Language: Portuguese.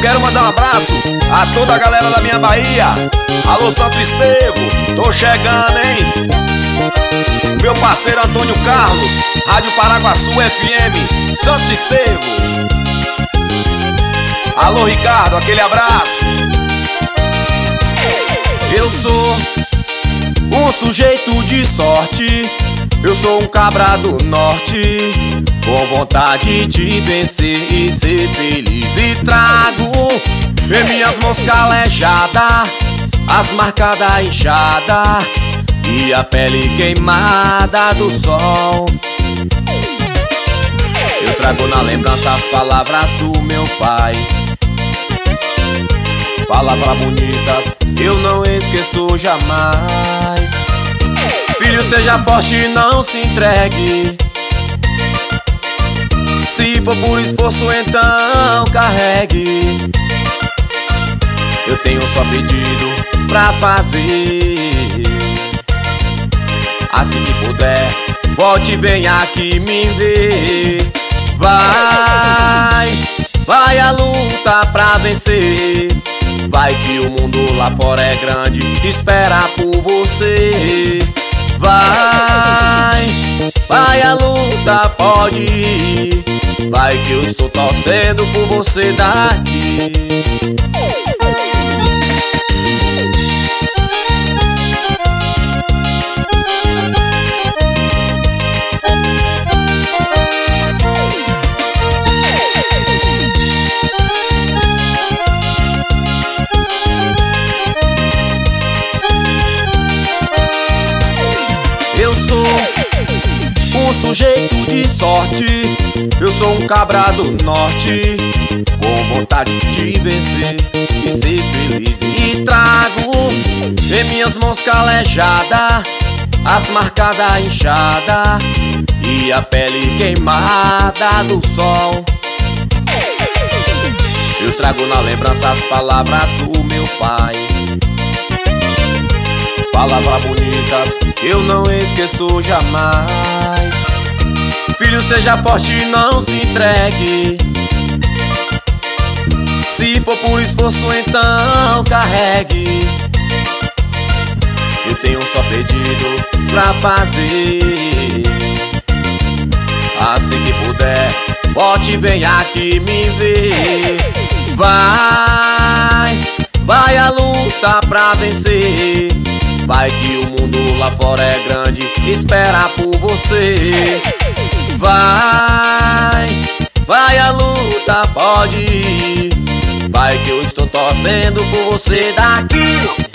quero mandar um abraço a toda a galera da minha Bahia. Alô, Santo Estevo, tô chegando, hein? Meu parceiro Antônio Carlos, Rádio Paraguaçu FM, Santo Estevo. Alô, Ricardo, aquele abraço. Eu sou um sujeito de sorte, eu sou um cabra do norte, com vontade de vencer e ser feliz. E trago em minhas mãos calejada as marcas da enxada e a pele queimada do sol. Eu trago na lembrança as palavras do meu pai, palavras bonitas eu não esqueço jamais. Filho, seja forte e não se entregue, se for por esforço então carregue. Eu tenho só pedido pra fazer, assim que puder, volte e venha aqui me ver. Vai a luta pra vencer, vai que o mundo lá fora é grande, espera por você. Vai a luta, pode ir, vai que eu estou torcendo por você daqui. Eu sou um sujeito de sorte, eu sou um cabra do norte, com vontade de vencer e ser feliz. E trago em minhas mãos calejada as marcas da enxada e a pele queimada do sol. Eu trago na lembrança as palavras do meu pai, palavras bonitas eu não esqueço jamais. Filho, seja forte e não se entregue, se for por esforço então carregue. Eu tenho só pedido pra fazer, assim que puder, volte e venha aqui me ver. Vai a luta pra vencer, vai que o mundo lá fora é grande, espera por você. Vai a luta, pode ir, vai que eu estou torcendo por você daqui.